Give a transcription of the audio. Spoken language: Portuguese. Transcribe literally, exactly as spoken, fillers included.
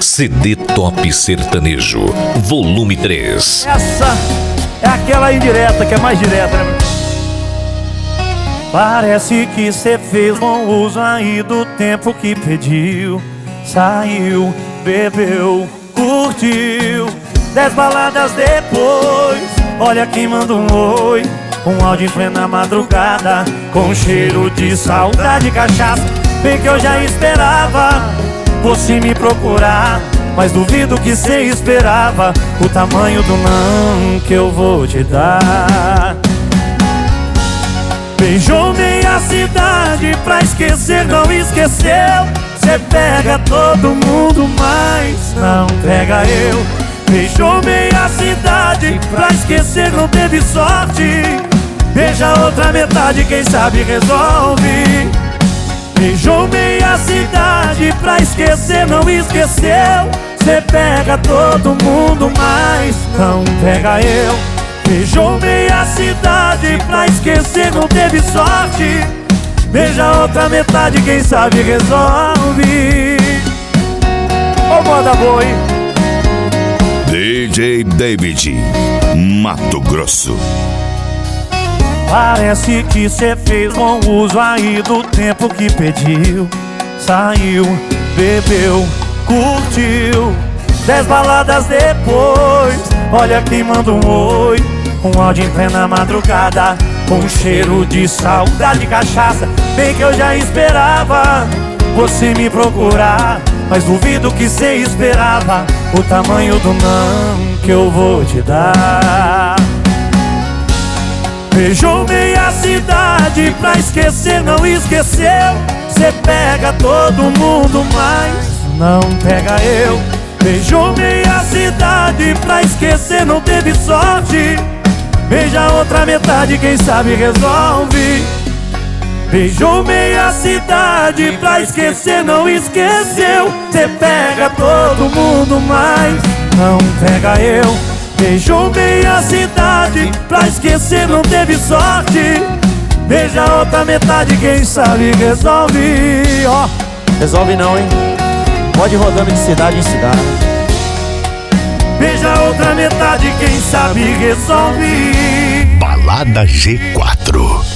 C D Top Sertanejo, volume três. Essa é aquela indireta que é mais direta, né? Parece que cê fez bom uso aí do tempo que pediu. Saiu, bebeu, curtiu. Dez baladas depois, olha quem manda um oi. Um áudio em plena madrugada, com cheiro de saudade e cachaça. Bem que eu já esperava você me procurar, mas duvido que cê esperava o tamanho do não que eu vou te dar. Beijou meia cidade pra esquecer, não esqueceu. Cê pega todo mundo, mas não pega eu. Beijou meia cidade pra esquecer, não teve sorte. Beija a outra metade, quem sabe resolve. Beijou meia cidade pra esquecer, não esqueceu. Cê pega todo mundo, mas não pega eu. Beijou meia cidade pra esquecer, não teve sorte. Beija a outra metade, quem sabe resolve. Ô moda boa, hein? D J David, Mato Grosso. Parece que cê fez bom uso aí do tempo que pediu. Saiu, bebeu, curtiu. Dez baladas depois, olha quem manda um oi. Um áudio em plena madrugada, com cheiro de saudade e cachaça. Bem que eu já esperava você me procurar, mas duvido que cê esperava o tamanho do não que eu vou te dar. Beijou meia cidade pra esquecer, não esqueceu. Cê pega todo mundo, mas não pega eu. Beijou meia cidade pra esquecer, não teve sorte. Beija a outra metade, quem sabe resolve. Beijou meia cidade pra esquecer, não esqueceu. Cê pega todo mundo, mas não pega eu. Beijou meia cidade pra esquecer, não teve sorte. Beija a outra metade, quem sabe resolve. Ó, oh, resolve não, hein? Pode ir rodando de cidade em cidade. Beija a outra metade, quem sabe resolve. Balada G quatro.